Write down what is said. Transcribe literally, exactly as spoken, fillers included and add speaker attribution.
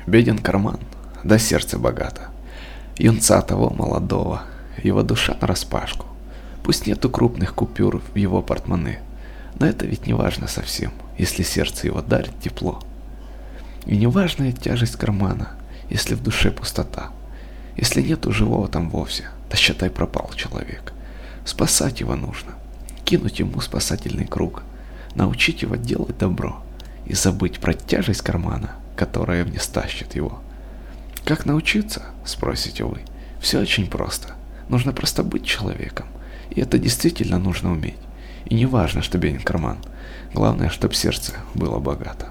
Speaker 1: Беден карман, да сердце богато. Юнца того молодого, его душа нараспашку. Пусть нету крупных купюр в его портмоне, но это ведь не важно совсем, если сердце его дарит тепло. И не важная тяжесть кармана, если в душе пустота. Если нету живого там вовсе, да считай пропал человек. Спасать его нужно, кинуть ему спасательный круг, научить его делать добро и забыть про тяжесть кармана, которая в не стащит его. Как научиться, спросите вы? Все очень просто. Нужно просто быть человеком, и это действительно нужно уметь. И не важно, что беден карман, главное, чтобы сердце было богато.